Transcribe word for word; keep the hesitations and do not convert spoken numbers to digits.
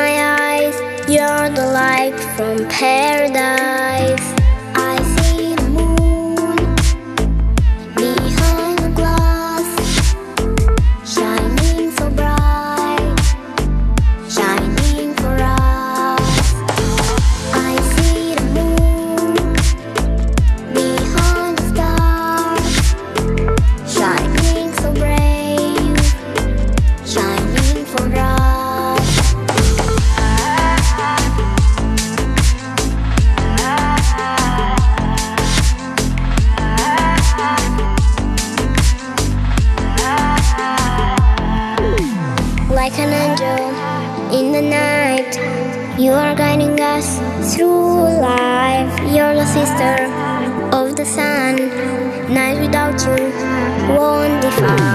my eyes, you're the light from paradise. I see the moon behind the glass, shining so bright, shining for us. I see the moon behind the stars, shining so brave, shining for us. Like an angel in the night, you are guiding us through life. You're the sister of the sun. Night without you won't define.